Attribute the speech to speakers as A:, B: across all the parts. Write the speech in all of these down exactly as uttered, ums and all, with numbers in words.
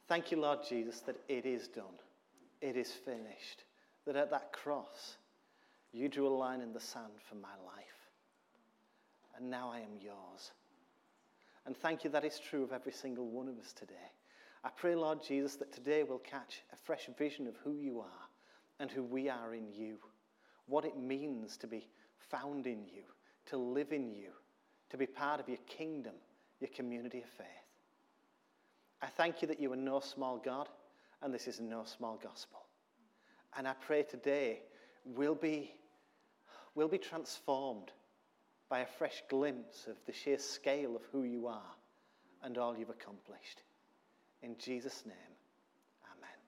A: Thank you, Lord Jesus, that it is done. It is finished. That at that cross, you drew a line in the sand for my life. And now I am yours. And thank you that is true of every single one of us today. I pray, Lord Jesus, that today we'll catch a fresh vision of who you are and who we are in you. What it means to be found in you, to live in you, to be part of your kingdom, your community of faith. I thank you that you are no small God, and this is no small gospel. And I pray today we'll be, we'll be transformed by a fresh glimpse of the sheer scale of who you are and all you've accomplished. In Jesus' name, amen.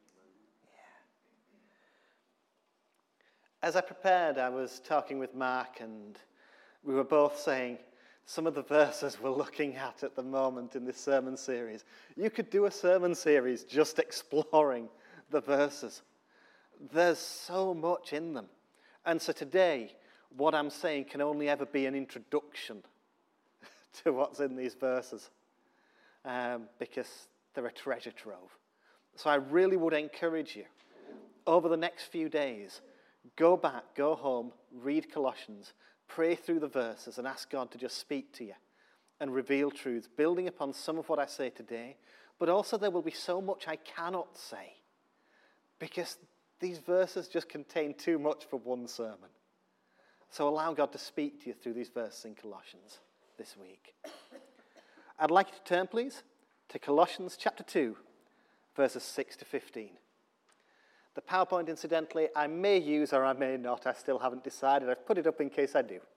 A: Yeah. As I prepared, I was talking with Mark, and we were both saying some of the verses we're looking at at the moment in this sermon series. You could do a sermon series just exploring the verses. There's so much in them. And so today, what I'm saying can only ever be an introduction to what's in these verses, um, because they're a treasure trove. So I really would encourage you, over the next few days, go back, go home, read Colossians, pray through the verses and ask God to just speak to you and reveal truths, building upon some of what I say today. But also there will be so much I cannot say, because these verses just contain too much for one sermon. So allow God to speak to you through these verses in Colossians this week. I'd like you to turn, please, to Colossians chapter two, verses six to fifteen. The PowerPoint, incidentally, I may use or I may not. I still haven't decided. I've put it up in case I do.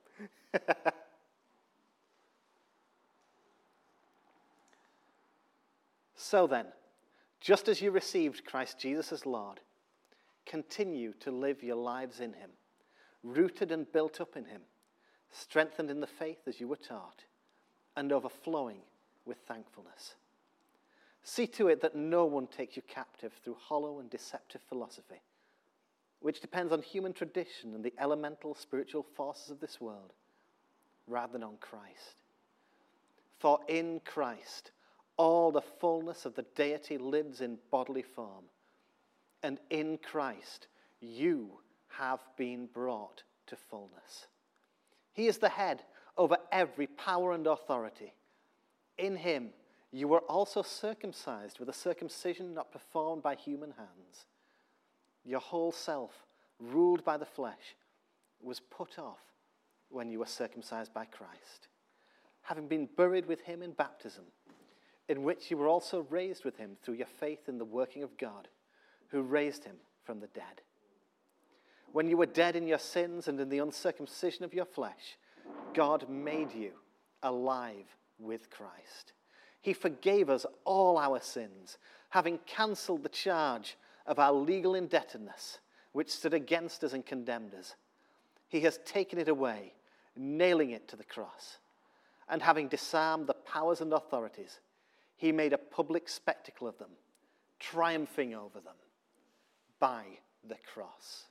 A: So then, just as you received Christ Jesus as Lord, continue to live your lives in him, rooted and built up in him, strengthened in the faith as you were taught, and overflowing with thankfulness. See to it that no one takes you captive through hollow and deceptive philosophy, which depends on human tradition and the elemental spiritual forces of this world, rather than on Christ. For in Christ, all the fullness of the deity lives in bodily form, and in Christ, you have been brought to fullness. He is the head over every power and authority. In him, you were also circumcised with a circumcision not performed by human hands. Your whole self, ruled by the flesh, was put off when you were circumcised by Christ, having been buried with him in baptism, in which you were also raised with him through your faith in the working of God, who raised him from the dead. When you were dead in your sins and in the uncircumcision of your flesh, God made you alive with Christ. He forgave us all our sins, having cancelled the charge of our legal indebtedness, which stood against us and condemned us. He has taken it away, nailing it to the cross. And having disarmed the powers and authorities, he made a public spectacle of them, triumphing over them by the cross.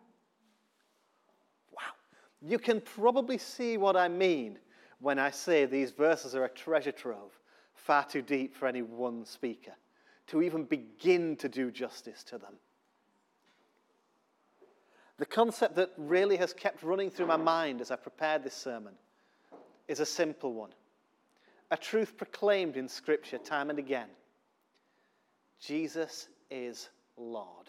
A: Wow. You can probably see what I mean when I say these verses are a treasure trove, far too deep for any one speaker to even begin to do justice to them. The concept that really has kept running through my mind as I prepared this sermon is a simple one, a truth proclaimed in Scripture time and again. Jesus is Lord.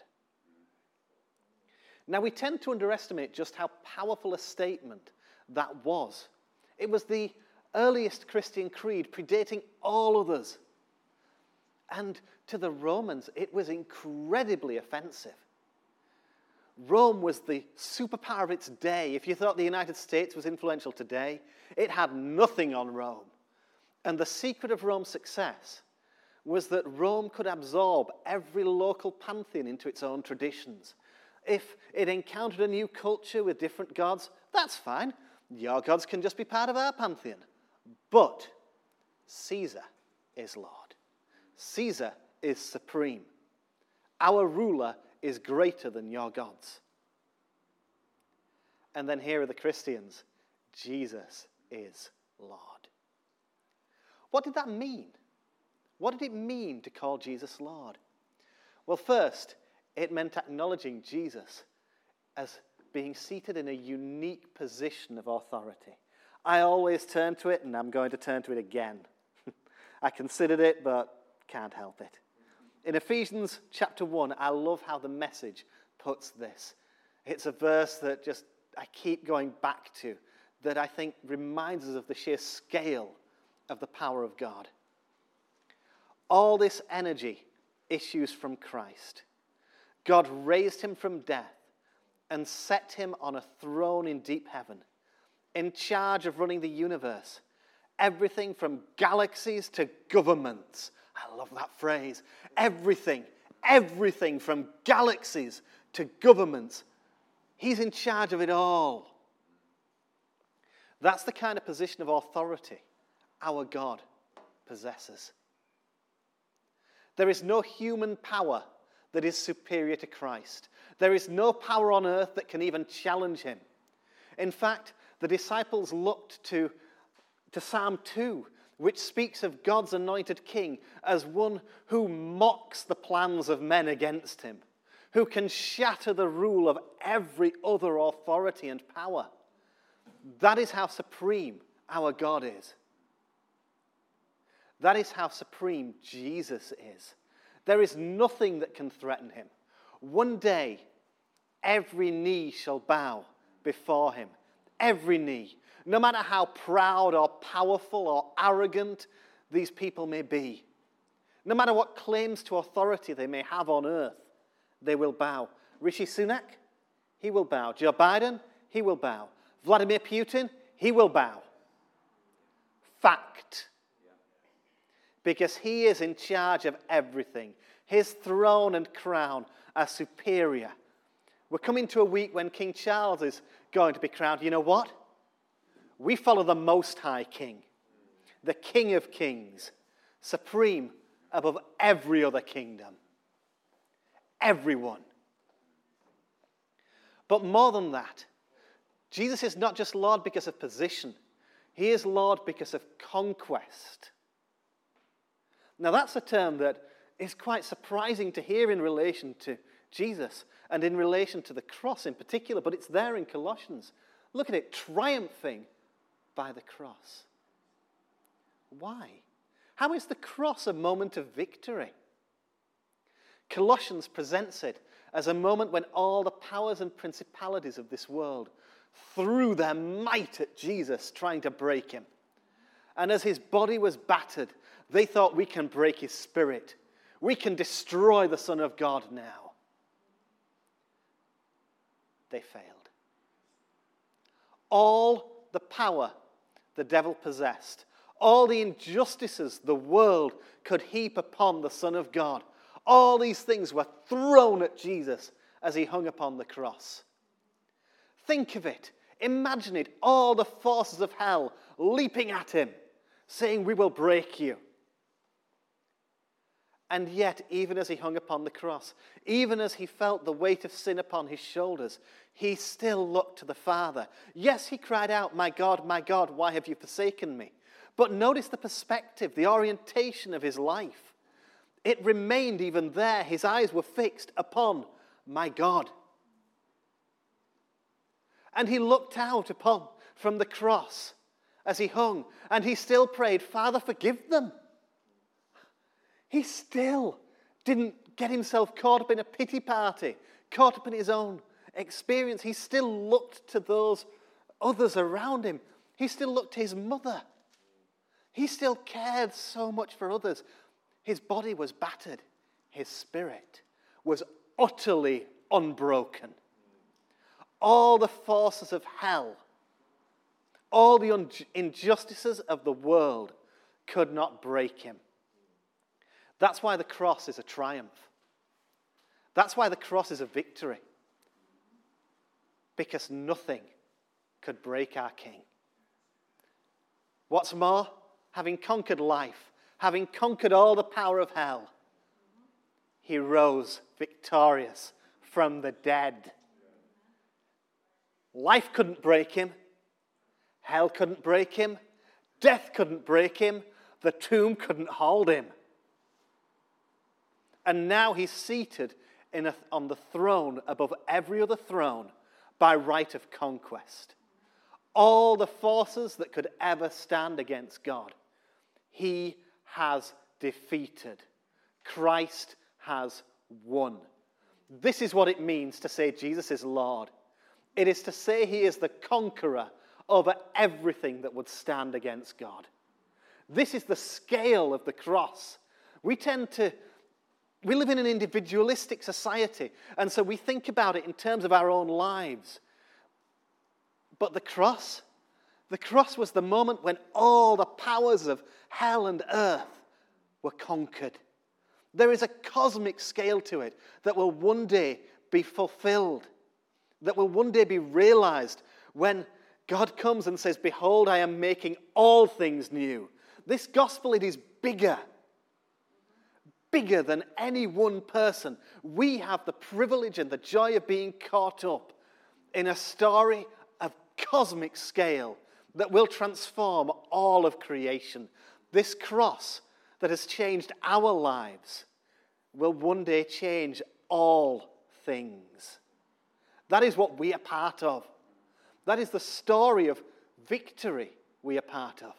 A: Now, we tend to underestimate just how powerful a statement that was. It was the earliest Christian creed, predating all others. And to the Romans, it was incredibly offensive. Rome was the superpower of its day. If you thought the United States was influential today, it had nothing on Rome. And the secret of Rome's success was that Rome could absorb every local pantheon into its own traditions. If it encountered a new culture with different gods, that's fine. Your gods can just be part of our pantheon. But Caesar is Lord. Caesar is supreme. Our ruler is greater than your gods. And then here are the Christians. Jesus is Lord. What did that mean? What did it mean to call Jesus Lord? Well, first, it meant acknowledging Jesus as being seated in a unique position of authority. I always turn to it, and I'm going to turn to it again. I considered it, but can't help it. In Ephesians chapter one, I love how the Message puts this. It's a verse that just I keep going back to, that I think reminds us of the sheer scale of the power of God. All this energy issues from Christ. God raised him from death and set him on a throne in deep heaven, in charge of running the universe. Everything from galaxies to governments. I love that phrase. Everything, everything from galaxies to governments. He's in charge of it all. That's the kind of position of authority our God possesses. There is no human power that is superior to Christ. There is no power on earth that can even challenge him. In fact, the disciples looked to, to Psalm two, which speaks of God's anointed king as one who mocks the plans of men against him, who can shatter the rule of every other authority and power. That is how supreme our God is. That is how supreme Jesus is. There is nothing that can threaten him. One day, every knee shall bow before him. Every knee. No matter how proud or powerful or arrogant these people may be. No matter what claims to authority they may have on earth, they will bow. Rishi Sunak, he will bow. Joe Biden, he will bow. Vladimir Putin, he will bow. Fact. Because he is in charge of everything. His throne and crown are superior. We're coming to a week when King Charles is going to be crowned. You know what? We follow the Most High King, the King of Kings, supreme above every other kingdom. Everyone. But more than that, Jesus is not just Lord because of position. He is Lord because of conquest. Now that's a term that is quite surprising to hear in relation to Jesus and in relation to the cross in particular, but it's there in Colossians. Look at it, triumphing by the cross. Why? How is the cross a moment of victory? Colossians presents it as a moment when all the powers and principalities of this world threw their might at Jesus, trying to break him. And as his body was battered, they thought, we can break his spirit. We can destroy the Son of God now. They failed. All the power the devil possessed, all the injustices the world could heap upon the Son of God, all these things were thrown at Jesus as he hung upon the cross. Think of it. Imagine it. All the forces of hell leaping at him, saying, we will break you. And yet, even as he hung upon the cross, even as he felt the weight of sin upon his shoulders, he still looked to the Father. Yes, he cried out, my God, my God, why have you forsaken me? But notice the perspective, the orientation of his life. It remained even there. His eyes were fixed upon my God. And he looked out upon from the cross as he hung, and he still prayed, Father, forgive them. He still didn't get himself caught up in a pity party, caught up in his own experience. He still looked to those others around him. He still looked to his mother. He still cared so much for others. His body was battered. His spirit was utterly unbroken. All the forces of hell, all the un- injustices of the world could not break him. That's why the cross is a triumph. That's why the cross is a victory. Because nothing could break our King. What's more, having conquered life, having conquered all the power of hell, he rose victorious from the dead. Life couldn't break him. Hell couldn't break him. Death couldn't break him. The tomb couldn't hold him. And now he's seated in a, on the throne above every other throne by right of conquest. All the forces that could ever stand against God, he has defeated. Christ has won. This is what it means to say Jesus is Lord. It is to say he is the conqueror over everything that would stand against God. This is the scale of the cross. We tend to, we live in an individualistic society, and so we think about it in terms of our own lives. But the cross, the cross was the moment when all the powers of hell and earth were conquered. There is a cosmic scale to it that will one day be fulfilled, that will one day be realized when God comes and says, behold, I am making all things new. This gospel, it is bigger, bigger than any one person. We have the privilege and the joy of being caught up in a story of cosmic scale that will transform all of creation. This cross that has changed our lives will one day change all things. That is what we are part of. That is the story of victory we are part of.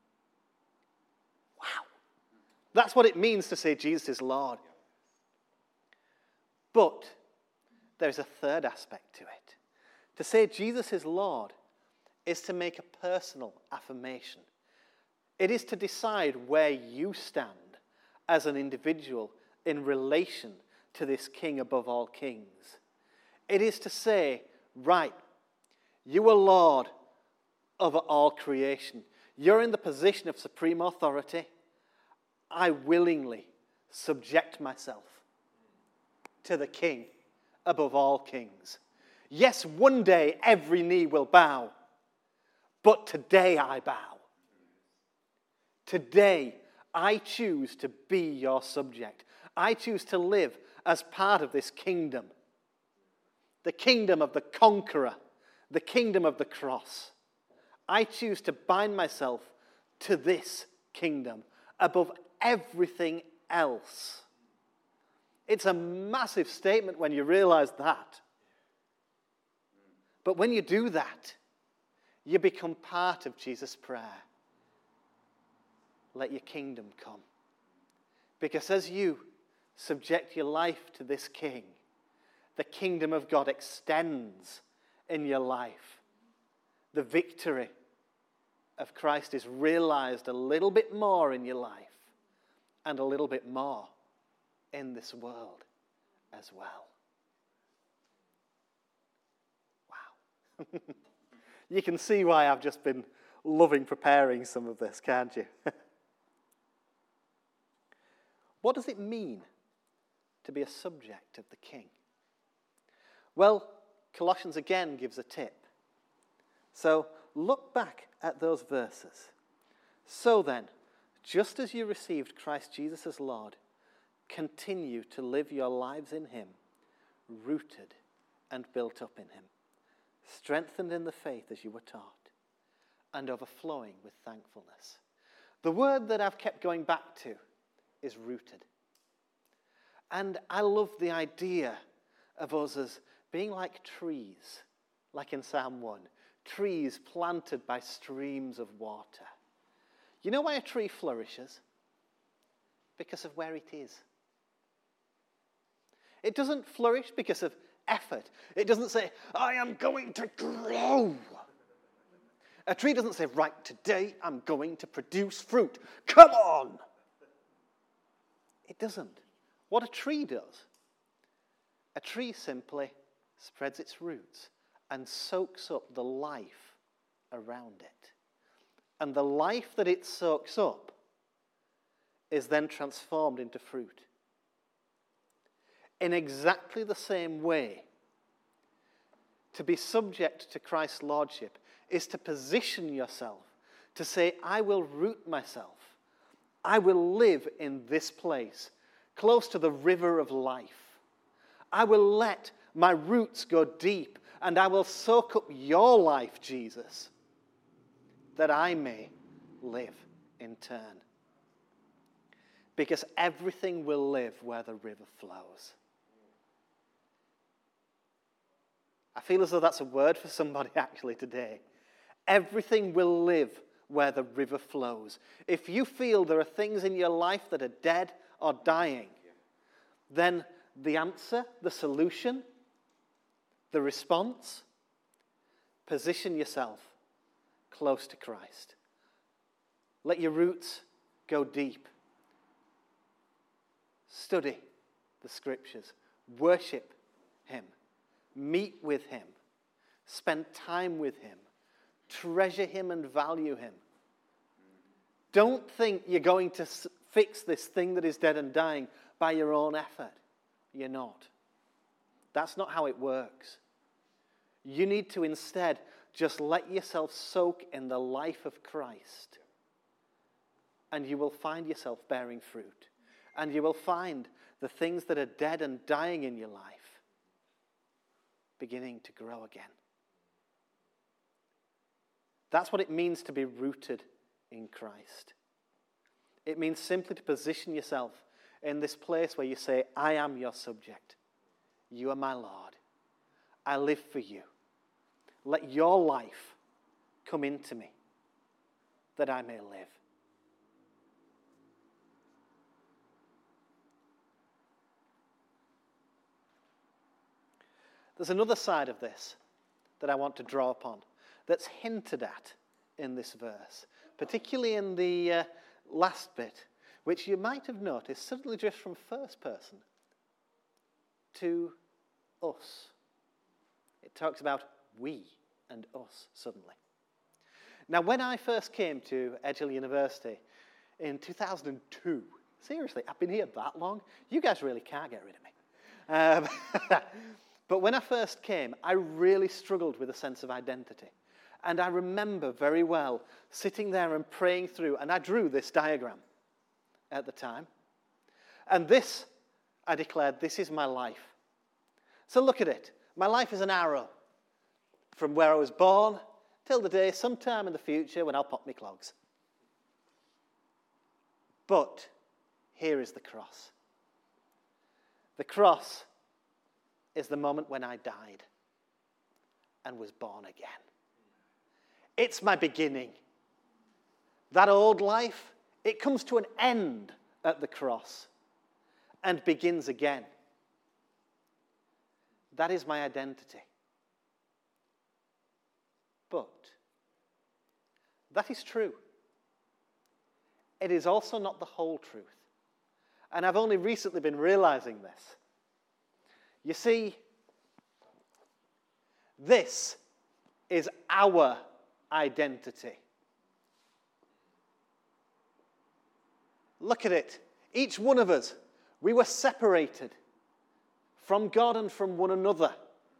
A: Wow. That's what it means to say Jesus is Lord. But there's a third aspect to it. To say Jesus is Lord is to make a personal affirmation. It is to decide where you stand as an individual in relation to this King above all kings. It is to say, right, you are Lord over all creation. You're in the position of supreme authority. I willingly subject myself to the King above all kings. Yes, one day every knee will bow, but today I bow. Today I choose to be your subject. I choose to live as part of this kingdom. The kingdom of the conqueror. The kingdom of the cross. I choose to bind myself to this kingdom above everything else. It's a massive statement when you realize that. But when you do that, you become part of Jesus' prayer. Let your kingdom come. Because as you subject your life to this King, the kingdom of God extends in your life. The victory of Christ is realized a little bit more in your life and a little bit more in this world as well. Wow. You can see why I've just been loving preparing some of this, can't you? What does it mean to be a subject of the King? Well, Colossians again gives a tip. So look back at those verses. So then, just as you received Christ Jesus as Lord, continue to live your lives in him, rooted and built up in him, strengthened in the faith as you were taught, and overflowing with thankfulness. The word that I've kept going back to is rooted. And I love the idea of us as being like trees, like in Psalm one, trees planted by streams of water. You know why a tree flourishes? Because of where it is. It doesn't flourish because of effort. It doesn't say, I am going to grow. A tree doesn't say, right, today I'm going to produce fruit. Come on! It doesn't. What a tree does, a tree simply spreads its roots and soaks up the life around it. And the life that it soaks up is then transformed into fruit. In exactly the same way, to be subject to Christ's lordship is to position yourself to say, I will root myself. I will live in this place, close to the river of life. I will let my roots go deep, and I will soak up your life, Jesus, that I may live in turn. because everything will live where the river flows. I feel as though that's a word for somebody actually today. Everything will live where the river flows. If you feel there are things in your life that are dead or dying, then the answer, the solution, the response, position yourself close to Christ. Let your roots go deep. Study the scriptures. Worship him. Meet with him. Spend time with him. Treasure him and value him. Don't think you're going to fix this thing that is dead and dying by your own effort. You're not. That's not how it works. You need to instead just let yourself soak in the life of Christ. And you will find yourself bearing fruit. And you will find the things that are dead and dying in your life beginning to grow again. That's what it means to be rooted in Christ. It means simply to position yourself in this place where you say, I am your subject. You are my Lord. I live for you. Let your life come into me that I may live. There's another side of this that I want to draw upon that's hinted at in this verse, particularly in the uh, last bit, which you might have noticed suddenly drifts from first person to us. It talks about we and us suddenly. Now, when I first came to Edge Hill University in two thousand two, seriously, I've been here that long, you guys really can't get rid of me. Um, But when I first came, I really struggled with a sense of identity. And I remember very well sitting there and praying through, and I drew this diagram at the time. And this, I declared, this is my life. So look at it. My life is an arrow from where I was born till the day sometime in the future when I'll pop my clogs. But here is the cross. The cross is the moment when I died and was born again. It's my beginning. That old life, it comes to an end at the cross and begins again. That is my identity. But that is true. It is also not the whole truth. And I've only recently been realizing this. You see, this is our identity. Look at it. Each one of us, we were separated from God and from one another.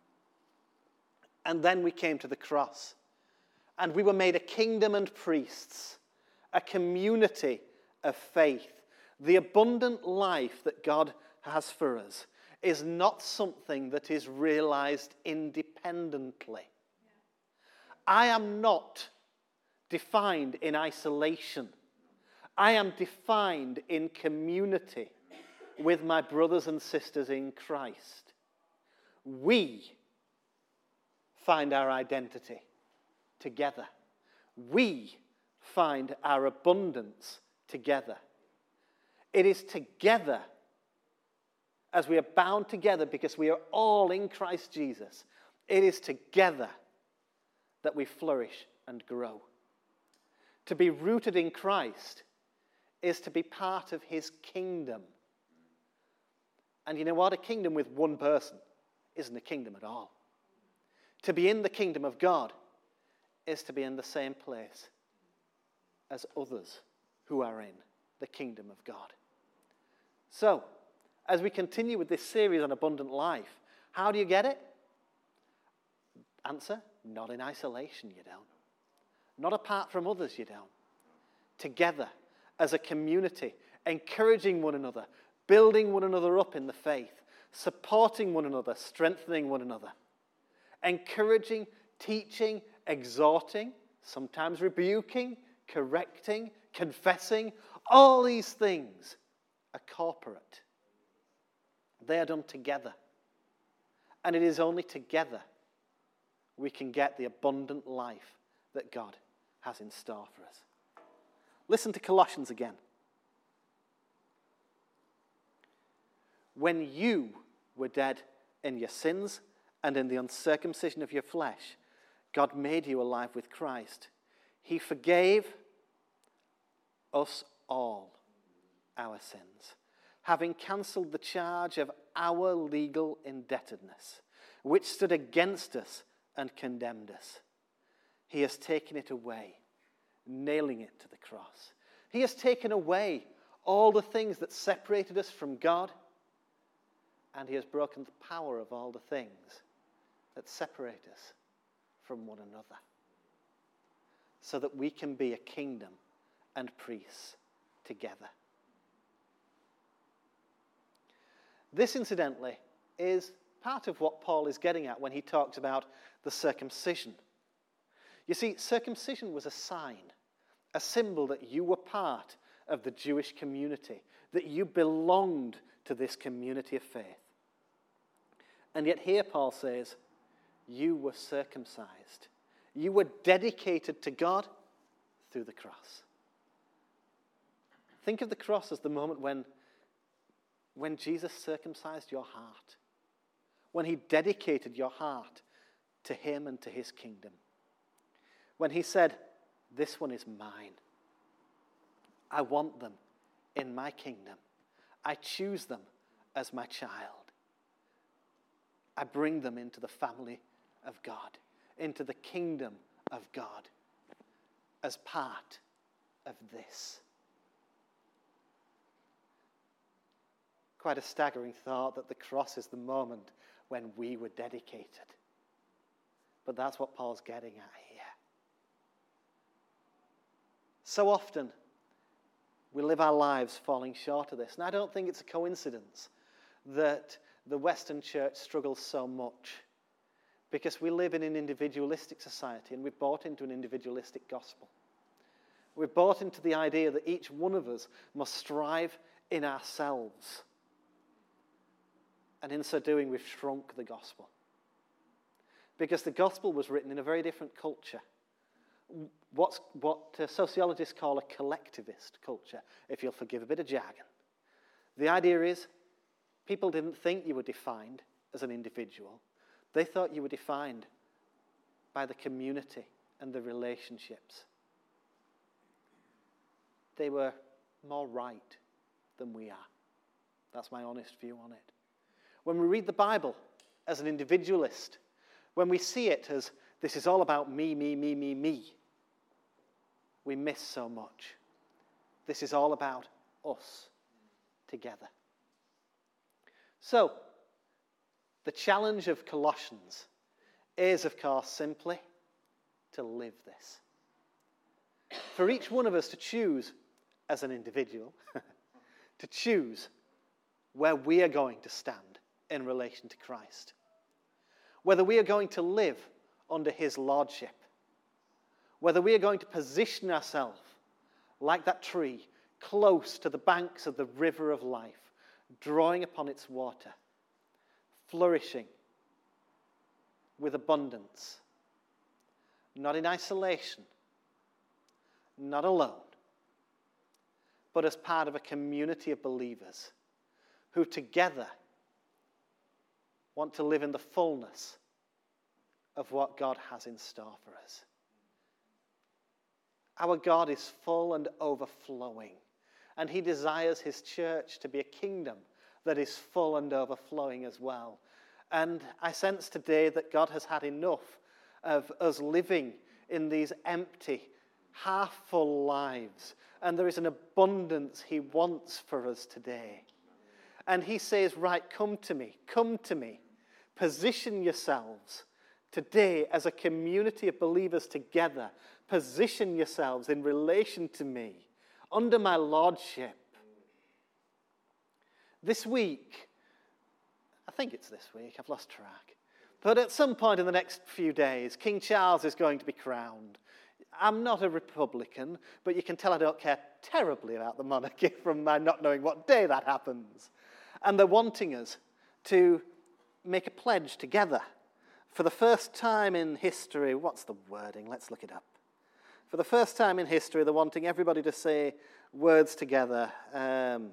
A: And then we came to the cross. And we were made a kingdom and priests, a community of faith. The abundant life that God has for us is not something that is realized independently. I am not defined in isolation. I am defined in community with my brothers and sisters in Christ. We find our identity together. We find our abundance together. It is together, as we are bound together because we are all in Christ Jesus, it is together that we flourish and grow. To be rooted in Christ is to be part of his kingdom. And you know what? A kingdom with one person isn't a kingdom at all. To be in the kingdom of God is to be in the same place as others who are in the kingdom of God. So, as we continue with this series on abundant life, how do you get it? Answer, not in isolation, you don't. Not apart from others, you don't. Together, as a community, encouraging one another, building one another up in the faith, supporting one another, strengthening one another, encouraging, teaching, exhorting, sometimes rebuking, correcting, confessing, all these things corporate. They are done together. And it is only together we can get the abundant life that God has in store for us. Listen to Colossians again. When you were dead in your sins and in the uncircumcision of your flesh, God made you alive with Christ. He forgave us all our sins, having cancelled the charge of our legal indebtedness, which stood against us and condemned us. He has taken it away, nailing it to the cross. He has taken away all the things that separated us from God, and he has broken the power of all the things that separate us from one another, so that we can be a kingdom and priests together. This, incidentally, is part of what Paul is getting at when he talks about the circumcision. You see, circumcision was a sign, a symbol that you were part of the Jewish community, that you belonged to this community of faith. And yet here Paul says, you were circumcised. You were dedicated to God through the cross. Think of the cross as the moment when, when Jesus circumcised your heart, when he dedicated your heart to him and to his kingdom. When he said, this one is mine. I want them in my kingdom. I choose them as my child. I bring them into the family of God, into the kingdom of God, as part of this. Quite a staggering thought that the cross is the moment when we were dedicated. But that's what Paul's getting at here. So often, we live our lives falling short of this. And I don't think it's a coincidence that the Western church struggles so much, because we live in an individualistic society and we've bought into an individualistic gospel. We've bought into the idea that each one of us must strive in ourselves. And in so doing, we've shrunk the gospel. Because the gospel was written in a very different culture. What's, what uh, sociologists call a collectivist culture, if you'll forgive a bit of jargon. The idea is, people didn't think you were defined as an individual. They thought you were defined by the community and the relationships. They were more right than we are. That's my honest view on it. When we read the Bible as an individualist, when we see it as this is all about me, me, me, me, me, we miss so much. This is all about us together. So, the challenge of Colossians is, of course, simply to live this. For each one of us to choose as an individual, to choose where we are going to stand in relation to Christ. Whether we are going to live under his lordship. Whether we are going to position ourselves like that tree close to the banks of the river of life, drawing upon its water, flourishing with abundance, not in isolation, not alone, but as part of a community of believers who together want to live in the fullness of what God has in store for us. Our God is full and overflowing, and he desires his church to be a kingdom that is full and overflowing as well. And I sense today that God has had enough of us living in these empty, half-full lives, and there is an abundance he wants for us today. And he says, right, come to me, come to me. Position yourselves today as a community of believers together. Position yourselves in relation to me, under my lordship. This week, I think it's this week, I've lost track, but at some point in the next few days, King Charles is going to be crowned. I'm not a Republican, but you can tell I don't care terribly about the monarchy from my not knowing what day that happens. And they're wanting us to make a pledge together. For the first time in history, what's the wording? Let's look it up. For the first time in history, they're wanting everybody to say words together. Um,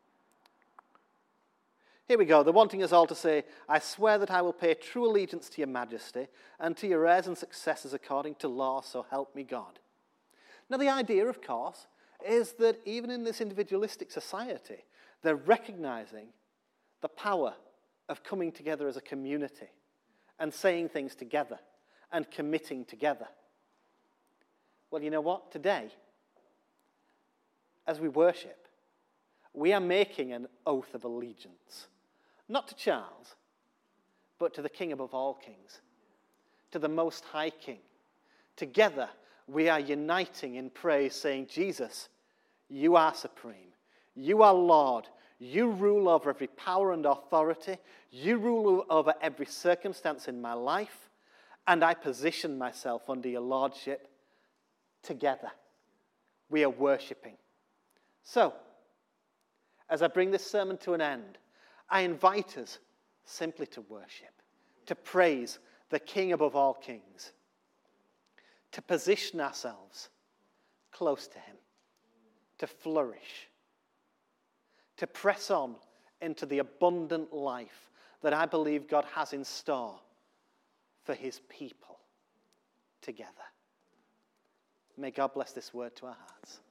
A: here we go. They're wanting us all to say, I swear that I will pay true allegiance to your majesty and to your heirs and successors according to law, so help me God. Now, the idea, of course, is that even in this individualistic society, they're recognizing the power of coming together as a community and saying things together and committing together. Well, you know what? Today, as we worship, we are making an oath of allegiance. Not to Charles, but to the King above all kings, to the Most High King. Together, we are uniting in praise, saying, Jesus, you are supreme. You are Lord. You rule over every power and authority. You rule over every circumstance in my life. And I position myself under your lordship. Together, we are worshipping. So, as I bring this sermon to an end, I invite us simply to worship, to praise the King above all kings, to position ourselves close to him, to flourish, to press on into the abundant life that I believe God has in store for his people together. May God bless this word to our hearts.